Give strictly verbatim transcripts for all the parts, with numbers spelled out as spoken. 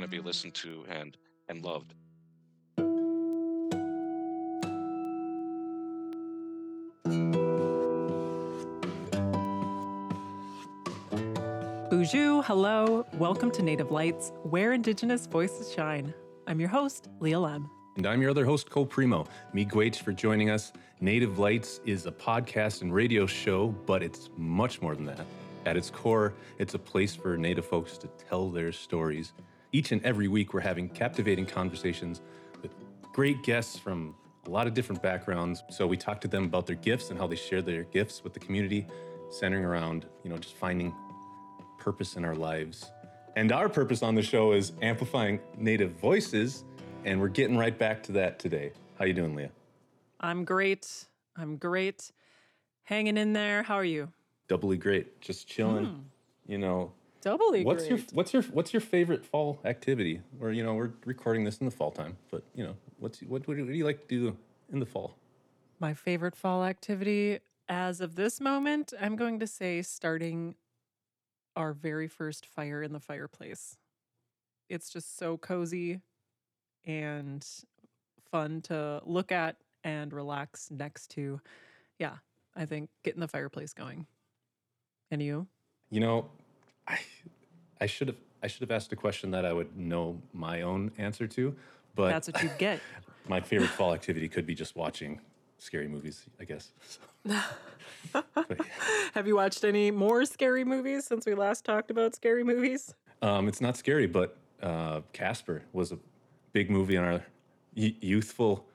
going to be listened to and and loved. Bonjour, hello, welcome to Native Lights, where Indigenous voices shine. I'm your host, Leah Lem. And I'm your other host, Cole Primo. Me Gwach for joining us. Native Lights is a podcast and radio show, but it's much more than that. At its core, it's a place for Native folks to tell their stories. Each and every week, we're having captivating conversations with great guests from a lot of different backgrounds. So we talk to them about their gifts and how they share their gifts with the community, centering around, you know, just finding purpose in our lives. And our purpose on the show is amplifying Native voices, and we're getting right back to that today. How you doing, Leah? I'm great. I'm great. Hanging in there. How are you? Doubly great. Just chilling. Mm. You know. Doubly what's great. your what's your what's your favorite fall activity? Or you know, we're recording this in the fall time, but you know, what's what what do you like to do in the fall? My favorite fall activity, as of this moment, I'm going to say starting our very first fire in the fireplace. It's just so cozy and fun to look at and relax next to. Yeah, I think getting the fireplace going. And you? You know, I I should have I should have asked a question that I would know my own answer to, but that's what you get. My favorite fall activity could be just watching scary movies, I guess. So. But, yeah. Have you watched any more scary movies since we last talked about scary movies? Um, it's not scary, but uh, Casper was a big movie on our y- youthful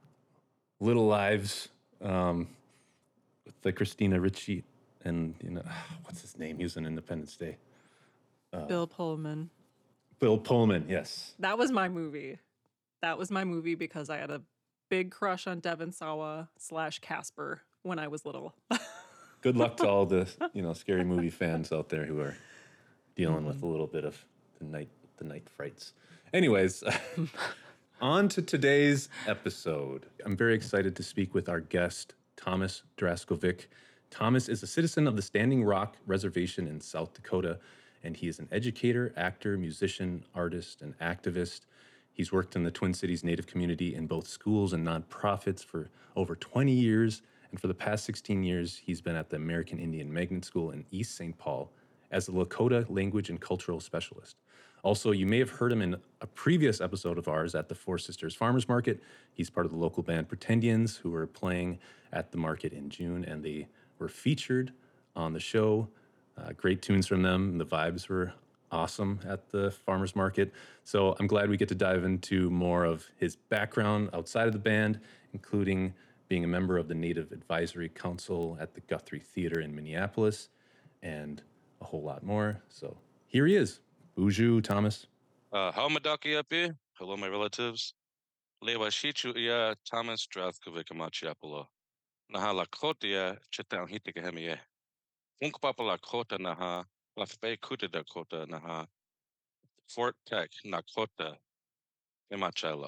little lives um, with the Christina Ricci and, you know, what's his name? He was in Independence Day. Uh, Bill Pullman. Bill Pullman, yes. That was my movie. That was my movie because I had a big crush on Devon Sawa slash Casper when I was little. Good luck to all the, you know, scary movie fans out there who are dealing mm-hmm. with a little bit of the night the night frights. Anyways, on to today's episode. I'm very excited to speak with our guest, Thomas Draskovic. Thomas is a citizen of the Standing Rock Reservation in South Dakota, and he is an educator, actor, musician, artist, and activist. He's worked in the Twin Cities Native community in both schools and nonprofits for over twenty years. And for the past sixteen years, he's been at the American Indian Magnet School in East Saint Paul as a Lakota language and cultural specialist. Also, you may have heard him in a previous episode of ours at the Four Sisters Farmers Market. He's part of the local band Pretendians, who were playing at the market in June, and they were featured on the show. Uh, great tunes from them. The vibes were awesome at the farmers market. So I'm glad we get to dive into more of his background outside of the band, including being a member of the Native Advisory Council at the Guthrie Theater in Minneapolis, and a whole lot more. So here he is. Bonjour, Thomas. Uh, how madaki api? Hello, my relatives. Lewa shichu ia Thomas Draskovic amachiapolo. Naha lakotia chitang hitikahemie. Funkpapa lakota naha lafpe kuta dakota naha Fort Tech Nakota Imachelo.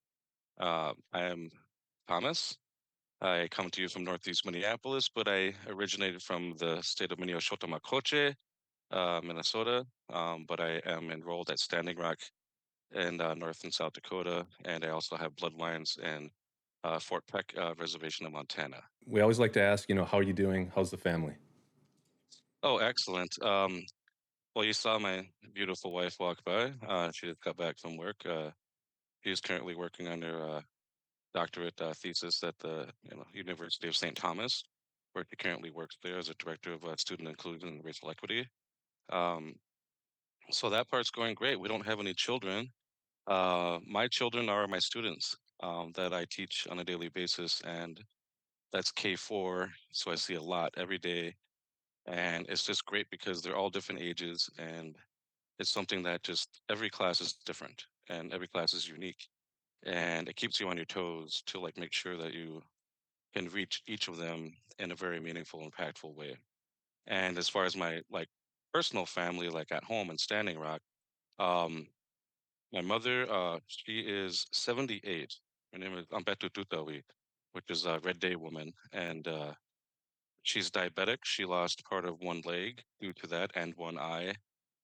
Uh, I am Thomas. I come to you from Northeast Minneapolis, but I originated from the state of Minnesota Makoche, uh, Minnesota. Um, but I am enrolled at Standing Rock in uh, North and South Dakota, and I also have bloodlines in uh, Fort Peck uh, Reservation in Montana. We always like to ask, you know, how are you doing? How's the family? Oh, excellent. Um, well, you saw my beautiful wife walk by. Uh, she just got back from work. Uh, she is currently working on her uh, doctorate uh, thesis at the you know, University of Saint Thomas, where she currently works there as a director of uh, student inclusion and racial equity. Um, so that part's going great. We don't have any children. Uh, my children are my students um, that I teach on a daily basis, and that's K four. So I see a lot every day, and it's just great because they're all different ages, and it's something that just every class is different, and every class is unique. And it keeps you on your toes to like make sure that you can reach each of them in a very meaningful, impactful way. And as far as my like personal family, like at home in Standing Rock, um, my mother, uh, she is seventy-eight. Her name is Ambetu Tutawi, which is a Red Day woman, and uh, she's diabetic. She lost part of one leg due to that and one eye.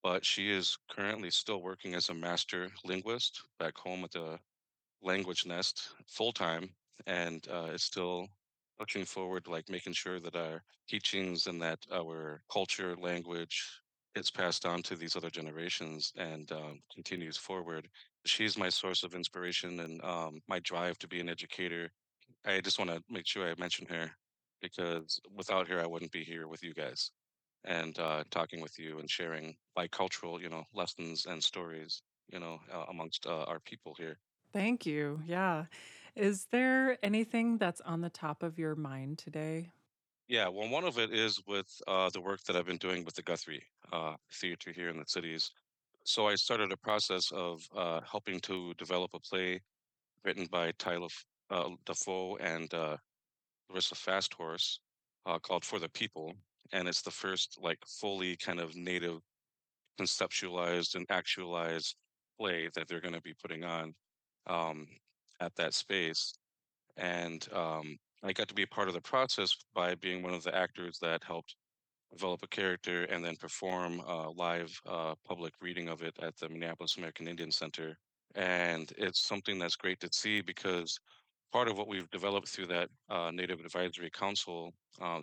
but she is currently still working as a master linguist back home at the Language Nest full time, and uh, is still pushing forward, like making sure that our teachings and that our culture, language is passed on to these other generations and um, continues forward. She's my source of inspiration and um, my drive to be an educator. I just want to make sure I mention her because without her, I wouldn't be here with you guys and uh, talking with you and sharing bicultural, you know, lessons and stories, you know, uh, amongst uh, our people here. Thank you. Yeah. Is there anything that's on the top of your mind today? Yeah, well, one of it is with uh, the work that I've been doing with the Guthrie uh, Theater here in the cities. So I started a process of uh, helping to develop a play written by Tyler F- uh, Defoe and uh, Larissa Fasthorse uh, called For the People. And it's the first like fully kind of native conceptualized and actualized play that they're going to be putting on um, at that space. And um, I got to be a part of the process by being one of the actors that helped develop a character and then perform a live uh, public reading of it at the Minneapolis American Indian Center. And it's something that's great to see because part of what we've developed through that uh, Native Advisory Council uh,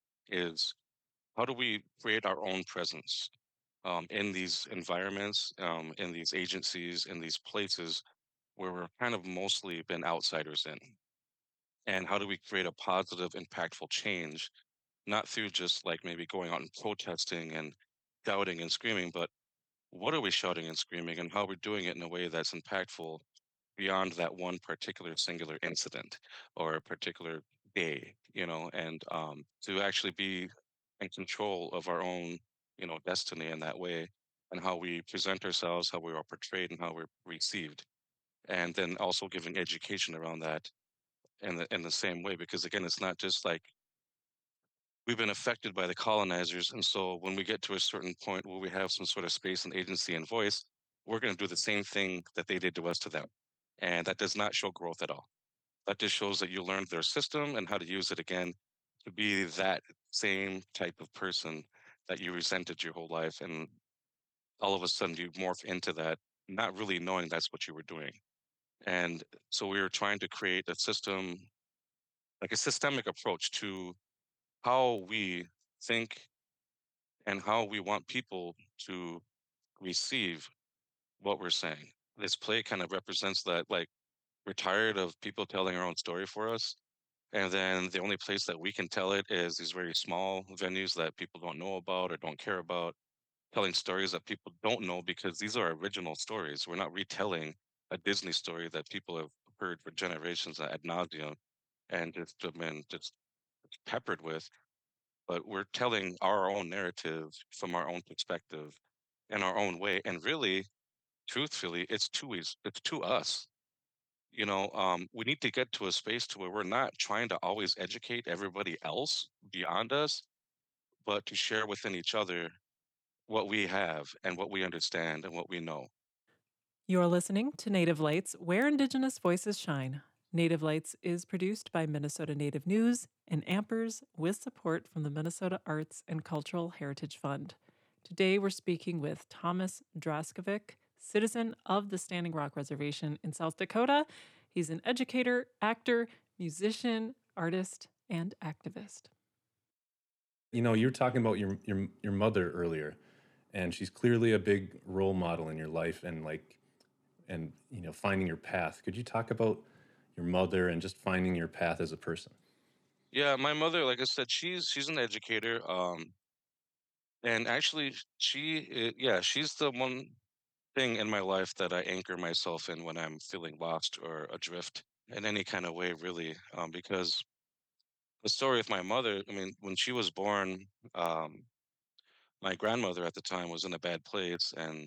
is how do we create our own presence um, in these environments, um, in these agencies, in these places where we're kind of mostly been outsiders in? And how do we create a positive, impactful change, not through just like maybe going out and protesting and shouting and screaming, but what are we shouting and screaming and how we're doing it in a way that's impactful beyond that one particular singular incident or a particular day, you know, and um, to actually be in control of our own, you know, destiny in that way and how we present ourselves, how we are portrayed, and how we're received. And then also giving education around that in the in the same way, because again, it's not just like we've been affected by the colonizers, and so when we get to a certain point where we have some sort of space and agency and voice, we're going to do the same thing that they did to us to them, and that does not show growth at all. That just shows that you learned their system and how to use it again to be that same type of person that you resented your whole life, and all of a sudden you morph into that, not really knowing that's what you were doing. And so we were trying to create a system, like a systemic approach to how we think and how we want people to receive what we're saying. This play kind of represents that, like, we're tired of people telling our own story for us. And then the only place that we can tell it is these very small venues that people don't know about or don't care about, telling stories that people don't know because these are original stories. We're not retelling a Disney story that people have heard for generations ad nauseum and just been just peppered with, but we're telling our own narrative from our own perspective in our own way. And really, truthfully, it's to us. It's to us. You know, um, we need to get to a space to where we're not trying to always educate everybody else beyond us, but to share within each other what we have and what we understand and what we know. You're listening to Native Lights, where Indigenous voices shine. Native Lights is produced by Minnesota Native News and Ampers with support from the Minnesota Arts and Cultural Heritage Fund. Today we're speaking with Thomas Draskovic, citizen of the Standing Rock Reservation in South Dakota. He's an educator, actor, musician, artist, and activist. You know, you were talking about your your your mother earlier, and she's clearly a big role model in your life and like and you know, finding your path. Could you talk about your mother and just finding your path as a person? Yeah, my mother, like I said, she's she's an educator. Um, and actually, she, i- yeah, she's the one thing in my life that I anchor myself in when I'm feeling lost or adrift in any kind of way, really. Um, because the story with my mother, I mean, when she was born, um, my grandmother at the time was in a bad place and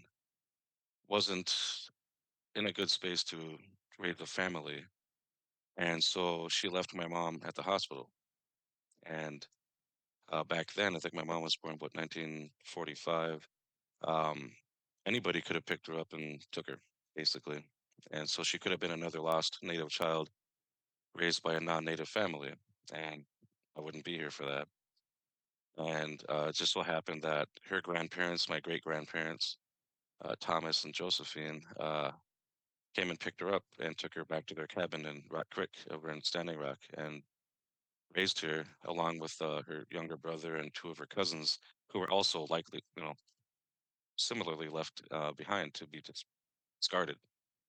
wasn't in a good space to raise a family. And so she left my mom at the hospital. And uh, back then, I think my mom was born, what, nineteen forty-five. Um, Anybody could have picked her up and took her, basically. And so she could have been another lost Native child raised by a non Native family. And I wouldn't be here for that. And uh, it just so happened that her grandparents, my great grandparents, uh, Thomas and Josephine, uh, came and picked her up and took her back to their cabin in Rock Creek over in Standing Rock and raised her along with uh, her younger brother and two of her cousins who were also likely, you know, similarly left uh, behind to be dis- discarded.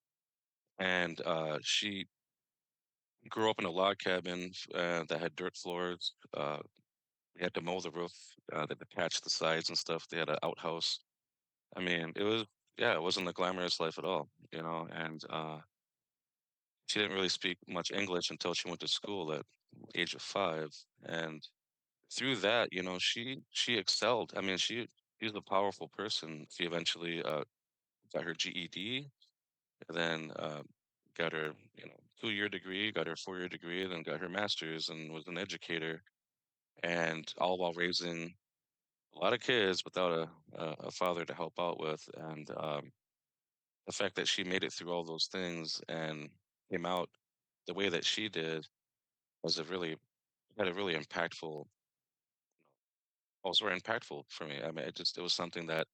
And uh, she grew up in a log cabin uh, that had dirt floors. Uh, we had to mow the roof, uh, they had to patch the sides and stuff. They had an outhouse. I mean, it was, yeah, it wasn't a glamorous life at all, you know. And uh, she didn't really speak much English until she went to school at age of five. And through that, you know, she she excelled. I mean, she she's a powerful person. She eventually uh, got her G E D, then uh, got her, you know, two year degree, got her four year degree, then got her master's, and was an educator, and all while raising a lot of kids without a a, a father to help out with. And um, the fact that she made it through all those things and came out the way that she did was a really had a really impactful also very impactful for me. I mean, it just it was something that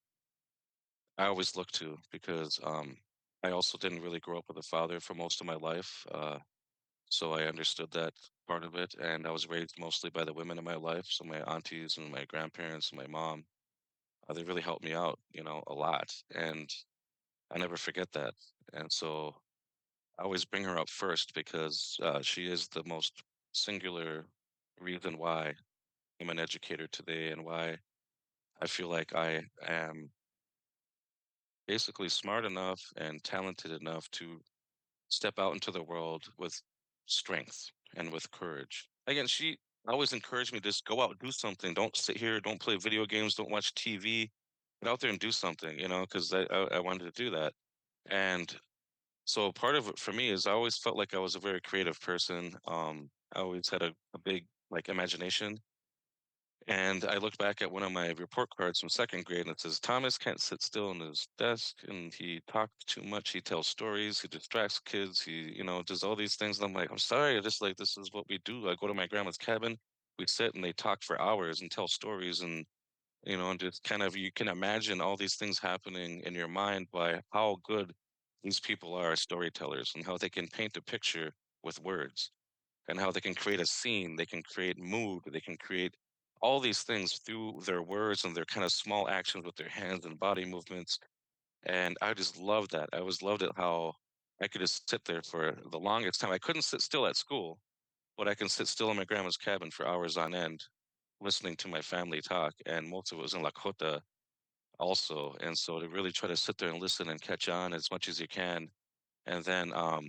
I always look to because um, I also didn't really grow up with a father for most of my life, uh, so I understood that part of it. And I was raised mostly by the women in my life, so my aunties and my grandparents and my mom. Uh, they really helped me out, you know, a lot, and I never forget that. And so I always bring her up first because uh, she is the most singular reason why I'm an educator today and why I feel like I am basically smart enough and talented enough to step out into the world with strength and with courage. Again, she always encouraged me to just go out, do something. Don't sit here, don't play video games, don't watch T V. Get out there and do something, you know, because I, I I wanted to do that. And so part of it for me is I always felt like I was a very creative person. Um, I always had a, a big like imagination. And I looked back at one of my report cards from second grade and it says, Thomas can't sit still in his desk and he talks too much. He tells stories, he distracts kids, he, you know, does all these things. And I'm like, I'm sorry, I just like, this is what we do. I go to my grandma's cabin, we sit and they talk for hours and tell stories and, you know, and just kind of, you can imagine all these things happening in your mind by how good these people are as storytellers and how they can paint a picture with words and how they can create a scene, they can create mood, they can create all these things through their words and their kind of small actions with their hands and body movements. And I just loved that. I always loved it how I could just sit there for the longest time. I couldn't sit still at school, but I can sit still in my grandma's cabin for hours on end, listening to my family talk. And most of it was in Lakota also. And so to really try to sit there and listen and catch on as much as you can. And then um,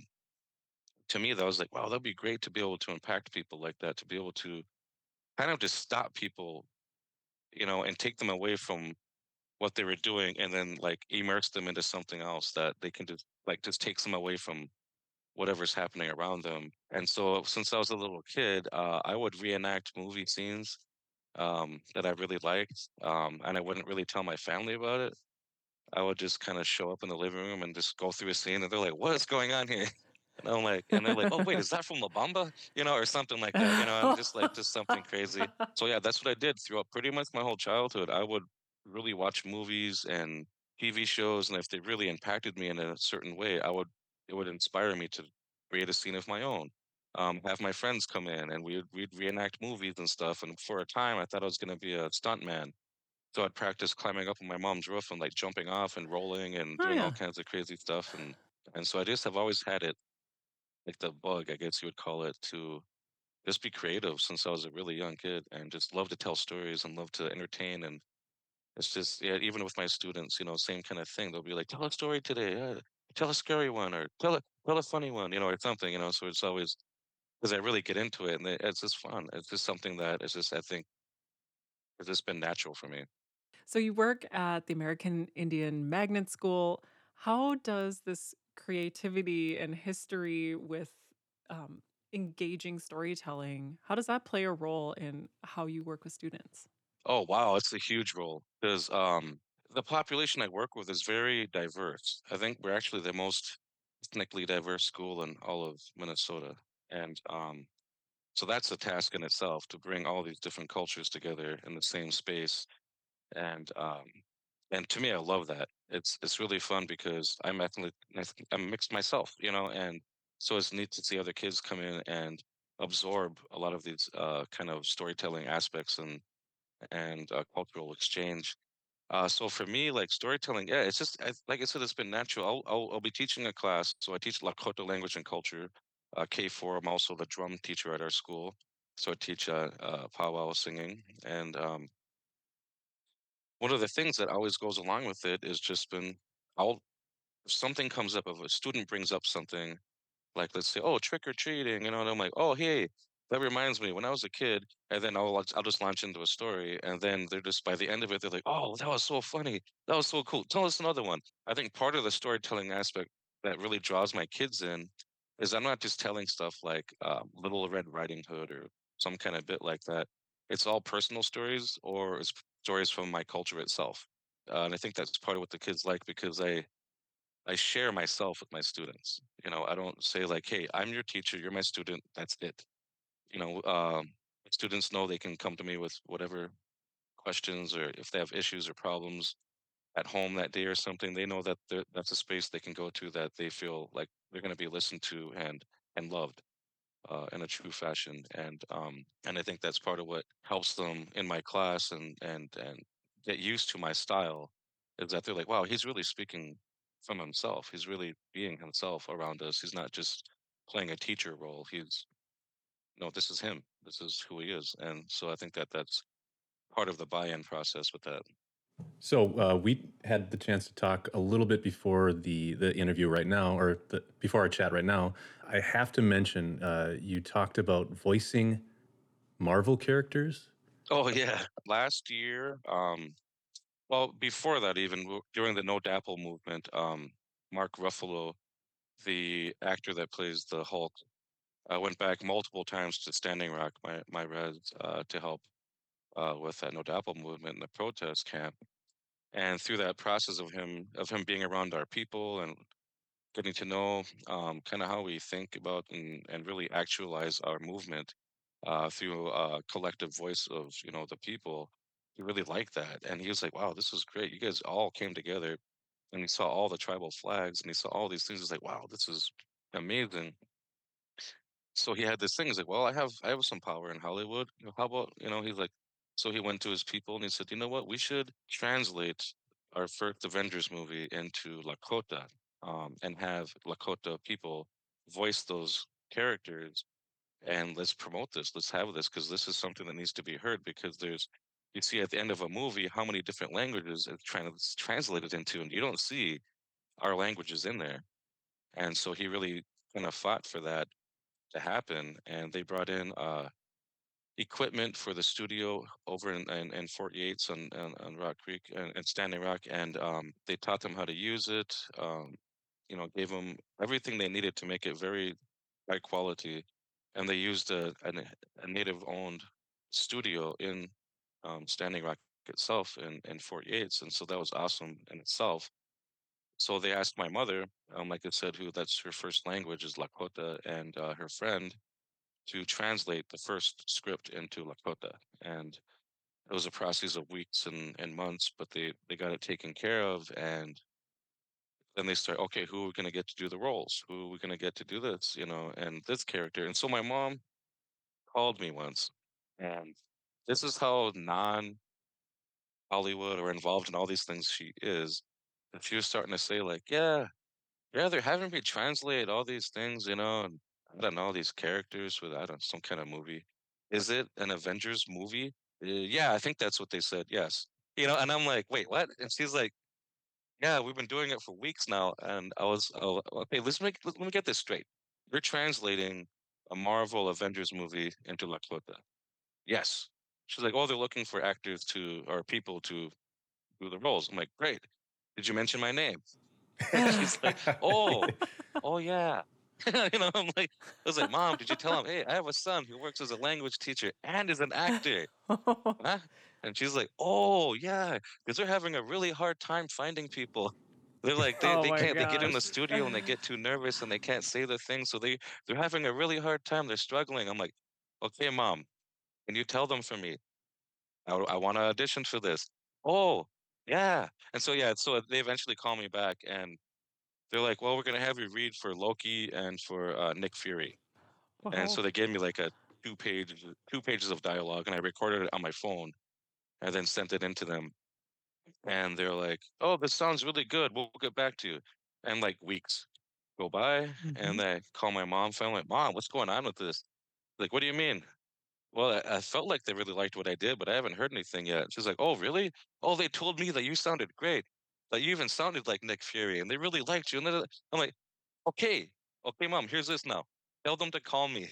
to me, that was like, wow, that'd be great to be able to impact people like that, to be able to kind of just stop people, you know, and take them away from what they were doing and then like immerse them into something else that they can just like just takes them away from whatever's happening around them. And so since I was a little kid, uh, I would reenact movie scenes um, that I really liked. Um, and I wouldn't really tell my family about it. I would just kind of show up in the living room and just go through a scene and they're like, what is going on here? And I'm like, and they're like, oh wait, is that from La Bamba? You know, or something like that. You know, I'm just like just something crazy. So yeah, that's what I did throughout pretty much my whole childhood. I would really watch movies and T V shows, and if they really impacted me in a certain way, I would it would inspire me to create a scene of my own. Um, have my friends come in, and we'd we'd reenact movies and stuff. And for a time, I thought I was going to be a stuntman. So I'd practice climbing up on my mom's roof and like jumping off and rolling and Oh doing all yeah. kinds of crazy stuff. And and so I just have always had it like the bug, I guess you would call it, to just be creative since I was a really young kid and just love to tell stories and love to entertain. And it's just, yeah, even with my students, you know, same kind of thing. They'll be like, tell a story today, uh, tell a scary one, or tell a tell a funny one, you know, or something, you know. So it's always because I really get into it, and it- it's just fun. It's just something that it's just I think has just been natural for me. So you work at the American Indian Magnet School. How does this creativity and history with um, engaging storytelling, how does that play a role in how you work with students? Oh wow, it's a huge role because um, the population I work with is very diverse. I think we're actually the most ethnically diverse school in all of Minnesota, and um, So that's a task in itself to bring all these different cultures together in the same space. And um, and to me, I love that. It's it's really fun because I'm ethnic, eth- I'm mixed myself, you know, and so it's neat to see other kids come in and absorb a lot of these uh, kind of storytelling aspects and and uh, cultural exchange. Uh, so for me, like storytelling, yeah, it's just I, like I said, it's been natural. I'll, I'll I'll be teaching a class, so I teach Lakota language and culture, uh, K four. I'm also the drum teacher at our school, so I teach uh, uh, powwow singing, and um, one of the things that always goes along with it is just been I'll if something comes up, if a student brings up something like, let's say, "Oh, trick or treating," you know, and I'm like, "Oh, hey, that reminds me when I was a kid," and then I'll launch- I'll just launch into a story, and then they're just by the end of it, they're like, "Oh, that was so funny. That was so cool. Tell us another one." I think part of the storytelling aspect that really draws my kids in is I'm not just telling stuff like um, Little Red Riding Hood or some kind of bit like that. It's all personal stories or it's stories from my culture itself, uh, and I think that's part of what the kids like because I I share myself with my students. You know, I don't say like, "Hey, I'm your teacher. You're my student. That's it." You know, um, students know they can come to me with whatever questions or if they have issues or problems at home that day or something. They know that they're- that's a space they can go to that they feel like they're going to be listened to and and loved uh, in a true fashion. And um, and I think that's part of what helps them in my class and and and get used to my style is that they're like, wow, he's really speaking from himself. He's really being himself around us. He's not just playing a teacher role. He's no, this is him. This is who he is. And so I think that that's part of the buy-in process with that. So uh, we had the chance to talk a little bit before the the interview right now, or the, before our chat right now. I have to mention uh, you talked about voicing Marvel characters. Oh yeah, last year, um, well, before that, even w- during the No Dapple movement, um, Mark Ruffalo, the actor that plays the Hulk, I went back multiple times to Standing Rock, my my res, uh, to help uh, with that No Dapple movement in the protest camp. And through that process of him of him being around our people and getting to know um, kind of how we think about and, and really actualize our movement uh, through a collective voice of you know the people, he really liked that, and he was like, "Wow, this is great! You guys all came together." And he saw all the tribal flags, and he saw all these things. He's like, "Wow, this is amazing." So he had this thing. He's like, "Well, I have I have some power in Hollywood. You know, how about you know?" He's like, so he went to his people and he said, "You know what? We should translate our first Avengers movie into Lakota, um, and have Lakota people voice those characters, and let's promote this. Let's have this because this is something that needs to be heard. Because there's you see at the end of a movie how many different languages it's trying to translate it into, and you don't see our languages in there." And so he really kind of fought for that to happen, and they brought in uh, equipment for the studio over in, in, in Fort Yates on, on, on Rock Creek and, and Standing Rock, and um, they taught them how to use it. Um, you know, gave them everything they needed to make it very high quality, and they used a, a, a native-owned studio in um, Standing Rock itself in, in Fort Yates, and so that was awesome in itself. So they asked my mother, um, like I said, who that's her first language is Lakota, and uh, her friend to translate the first script into Lakota. And it was a process of weeks and, and months, but they, they got it taken care of. And then they start, okay, who are we going to get to do the roles? Who are we going to get to do this, you know, and this character? And so my mom called me once, and this is how non Hollywood or involved in all these things she is. And she was starting to say, like, yeah, yeah, they're having me translate all these things, you know, and I don't know, these characters with, I don't know, some kind of movie. Is it an Avengers movie? "Uh, yeah, I think that's what they said. Yes. You know, and I'm like, wait, what? And she's like, yeah, we've been doing it for weeks now. And I was, oh, okay, let's make, let, let me get this straight. You're translating a Marvel Avengers movie into Lakota. Yes. She's like, oh, they're looking for actors to, or people to do the roles. I'm like, great. Did you mention my name? And she's like, "Oh, oh yeah." You know, I'm like, I was like, "Mom, did you tell him? Hey, I have a son who works as a language teacher and is an actor." Huh? And she's like, "Oh yeah, because they're having a really hard time finding people. They're like, they Oh they my can't. They get in the gosh. studio and they get too nervous and they can't say the thing, so they they're having a really hard time. They're struggling." I'm like, Okay, mom, can you tell them for me? I, w- I want to audition for this. Oh, yeah. And so, yeah, so they eventually call me back and they're like, well, we're going to have you read for Loki and for uh, Nick Fury. And Wow. so they gave me like a two page, two pages of dialogue and I recorded it on my phone and then sent it into them. And they're like, oh, this sounds really good. We'll, we'll get back to you. And like weeks go by Hmm. and I call my mom finally, like, mom, what's going on with this? Like, what do you mean? Well, I, I felt like they really liked what I did, but I haven't heard anything yet. She's like, "Oh, really? Oh, they told me that you sounded great. That you even sounded like Nick Fury, and they really liked you." And then I'm like, "Okay, okay, mom, here's this now. Tell them to call me."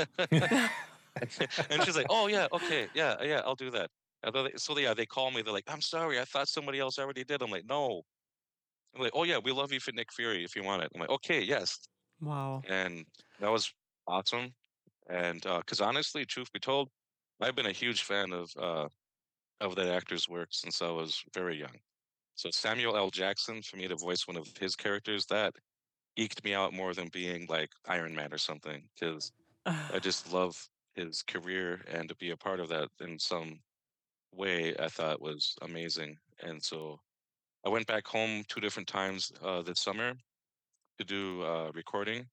And she's like, "Oh yeah, okay, yeah, yeah, I'll do that." And then they- so yeah, they call me. They're like, "I'm sorry, I thought somebody else already did." I'm like, "No." I'm like, "Oh yeah, we love you for Nick Fury if you want it." I'm like, "Okay, yes." Wow. And that was awesome. And because honestly, truth be told, I've been a huge fan of uh, of that actor's work since I was very young. So Samuel L. Jackson, for me to voice one of his characters, that eked me out more than being like Iron Man or something, because I just love his career and to be a part of that in some way I thought was amazing. And so I went back home two different times uh, this summer to do uh, recording.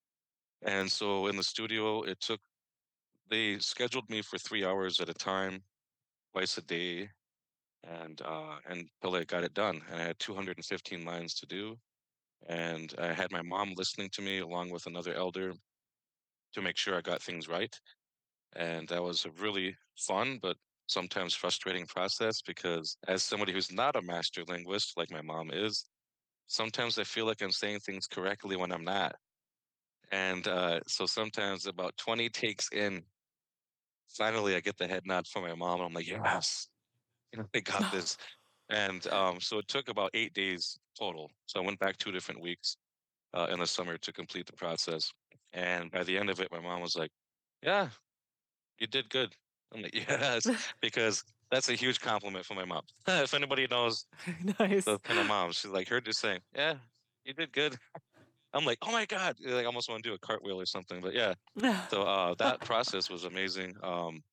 And so in the studio, it took, they scheduled me for three hours at a time, twice a day, and uh, until I got it done. And I had two hundred fifteen lines to do, and I had my mom listening to me along with another elder to make sure I got things right. And that was a really fun but sometimes frustrating process because as somebody who's not a master linguist like my mom is, sometimes I feel like I'm saying things correctly when I'm not. And uh, so sometimes about twenty takes in, finally I get the head nod from my mom. And I'm like, yes, I got this. And um, so it took about eight days total. So I went back two different weeks uh, in the summer to complete the process. And by the end of it, my mom was like, "Yeah, you did good." I'm like, "Yes," because that's a huge compliment for my mom. If anybody knows Nice. those kind of moms, she's like, her just saying, "Yeah, you did good." I'm like, "Oh my god!" Like, I almost want to do a cartwheel or something. But yeah, so uh, that process was amazing. Um,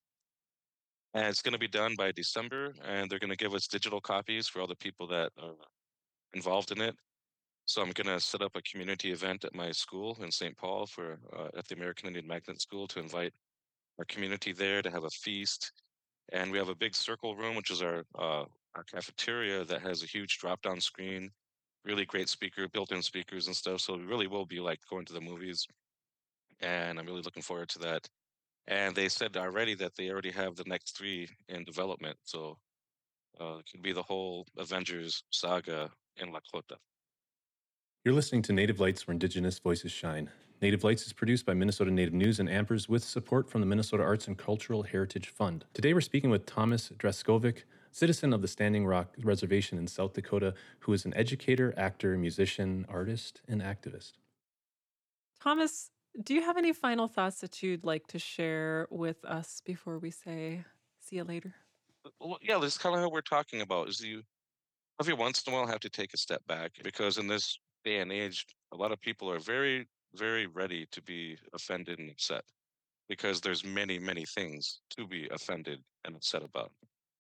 and it's going to be done by December, and they're going to give us digital copies for all the people that are involved in it. So I'm gonna set up a community event at my school in Saint Paul for uh, at the American Indian Magnet School to invite our community there to have a feast. And we have a big circle room, which is our uh, our cafeteria that has a huge drop down screen, really great speaker, built in speakers and stuff. So it really will be like going to the movies, and I'm really looking forward to that. And they said already that they already have the next three in development, so uh, it could be the whole Avengers saga in Lakota. You're listening to Native Lights, where Indigenous voices shine. Native Lights is produced by Minnesota Native News and Ampers with support from the Minnesota Arts and Cultural Heritage Fund. Today we're speaking with Thomas Dreskovic, citizen of the Standing Rock Reservation in South Dakota, who is an educator, actor, musician, artist, and activist. Thomas, do you have any final thoughts that you'd like to share with us before we say see you later? Well, yeah, this is kind of how we're talking about. Is you every once in a while have to take a step back because in this day and age, a lot of people are very, very ready to be offended and upset because there's many, many things to be offended and upset about.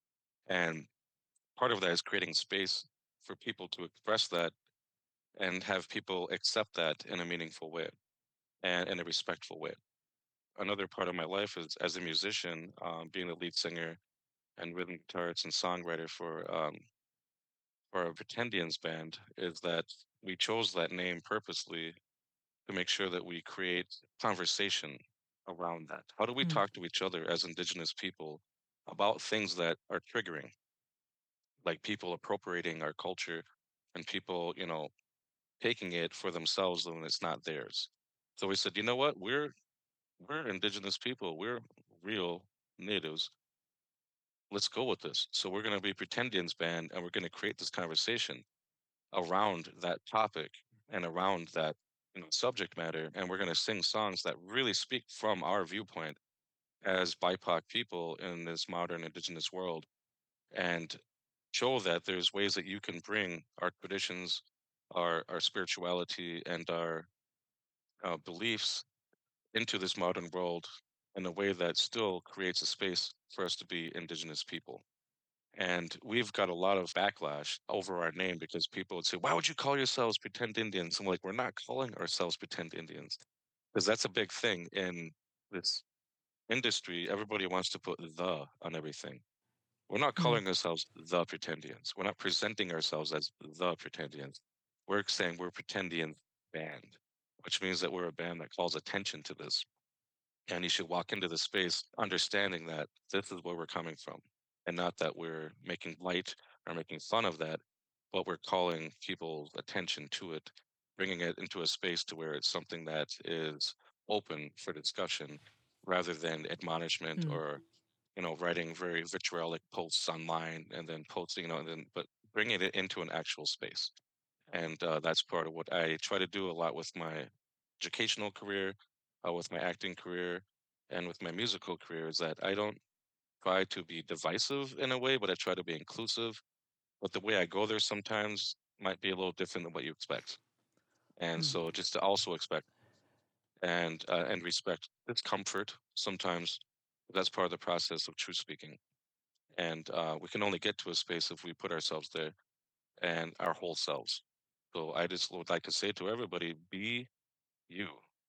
And part of that is creating space for people to express that and have people accept that in a meaningful way and in a respectful way. Another part of my life is as a musician, um, being the lead singer and rhythm guitarist and songwriter for um, for our Pretendians band, is that we chose that name purposely to make sure that we create conversation around that. How do we Mm. talk to each other as Indigenous people about things that are triggering, like people appropriating our culture and people, you know, taking it for themselves when it's not theirs. So we said, you know what, we're we're Indigenous people, we're real natives. Let's go with this. So we're going to be Pretendians band, and we're going to create this conversation around that topic and around that, you know, subject matter, and we're going to sing songs that really speak from our viewpoint as B I P O C people in this modern Indigenous world, and show that there's ways that you can bring our traditions, our our spirituality, and our uh, beliefs into this modern world in a way that still creates a space for us to be Indigenous people. And we've got a lot of backlash over our name because people would say, "Why would you call yourselves Pretend Indians?" I'm like, we're not calling ourselves Pretend Indians because that's a big thing in this industry. Everybody wants to put the on everything. We're not Mm. calling ourselves the Pretendians. We're not presenting ourselves as the Pretendians. We're saying we're Pretendian band, which means that we're a band that calls attention to this. And you should walk into the space understanding that this is where we're coming from, and not that we're making light or making fun of that, but we're calling people's attention to it, bringing it into a space to where it's something that is open for discussion rather than admonishment Mm. or you know, writing very vitriolic posts online and then posting, you know, and then but bringing it into an actual space. And uh, that's part of what I try to do a lot with my educational career, uh, with my acting career, and with my musical career is that I don't try to be divisive in a way, but I try to be inclusive. But the way I go there sometimes might be a little different than what you expect. And Mm. so just to also expect and uh, and respect discomfort sometimes. That's part of the process of truth speaking. And uh, we can only get to a space if we put ourselves there and our whole selves. So I just would like to say to everybody, be you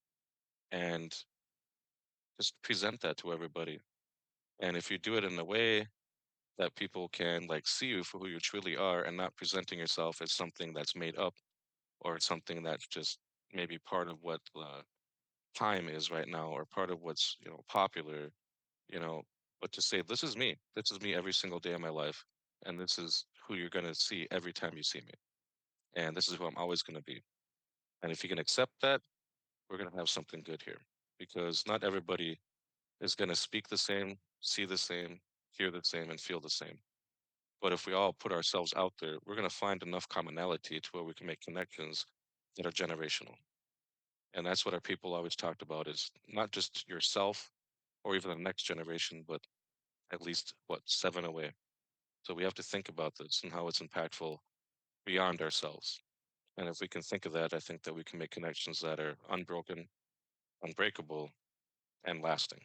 and just present that to everybody. And if you do it in a way that people can like see you for who you truly are and not presenting yourself as something that's made up or something that's just maybe part of what the time is right now or part of what's, you know, popular, you know, but to say, this is me. This is me every single day of my life. And this is who you're going to see every time you see me. And this is who I'm always going to be. And if you can accept that, we're going to have something good here because not everybody is going to speak the same, see the same, hear the same, and feel the same. But if we all put ourselves out there, we're going to find enough commonality to where we can make connections that are generational. And that's what our people always talked about is not just yourself or even the next generation, but at least what, seven away. So we have to think about this and how it's impactful beyond ourselves. And if we can think of that, I think that we can make connections that are unbroken, unbreakable, and lasting.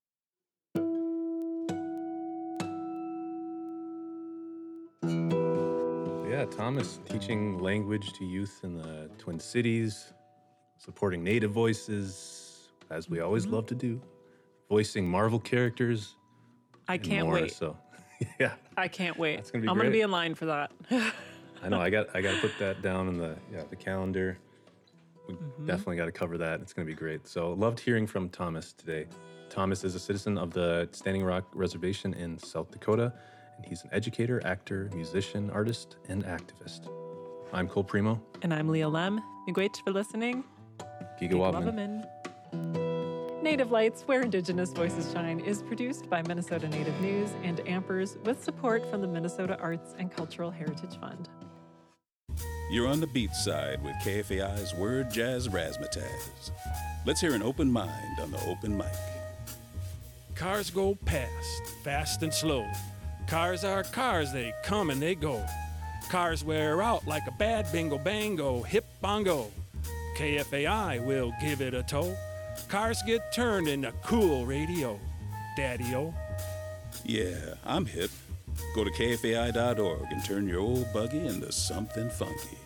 Yeah, Thomas teaching language to youth in the Twin Cities, supporting Native voices, as we always Mhm. love to do, voicing Marvel characters. I and can't more, wait. So, yeah, I can't wait. That's gonna be I'm gonna great. be in line for that. I know. I got I got to put that down in the yeah the calendar. We Mhm. definitely got to cover that. It's going to be great. So loved hearing from Thomas today. Thomas is a citizen of the Standing Rock Reservation in South Dakota, and he's an educator, actor, musician, artist, and activist. I'm Cole Primo. And I'm Leah Lem. Miigwech for listening. Gigawabman. Gigawabamin. Native Lights, Where Indigenous Voices Shine, is produced by Minnesota Native News and Ampers with support from the Minnesota Arts and Cultural Heritage Fund. You're on the beat side with K F A I's Word Jazz Razzmatazz. Let's hear an open mind on the open mic. Cars go past, fast and slow. Cars are cars, they come and they go. Cars wear out like a bad bingo bango, hip bongo. K F A I will give it a tow. Cars get turned into cool radio. Daddy-o. Yeah, I'm hip. Go to K F A I dot org and turn your old buggy into something funky.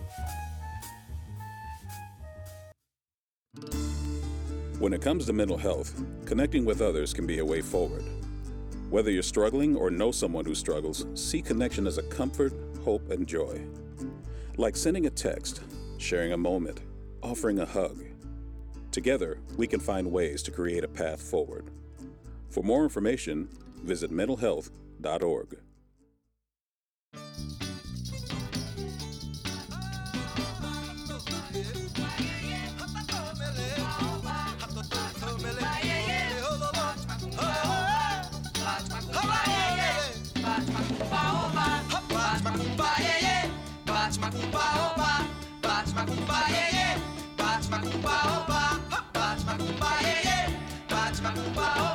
When it comes to mental health, connecting with others can be a way forward. Whether you're struggling or know someone who struggles, see connection as a comfort, hope, and joy. Like sending a text, sharing a moment, offering a hug. Together, we can find ways to create a path forward. For more information, visit mental health dot org. Bate macumba, oba, bate macumba, yeah, yeah. Bate macumba, oba, bate macumba, yeah, yeah. Bate macumba, oba.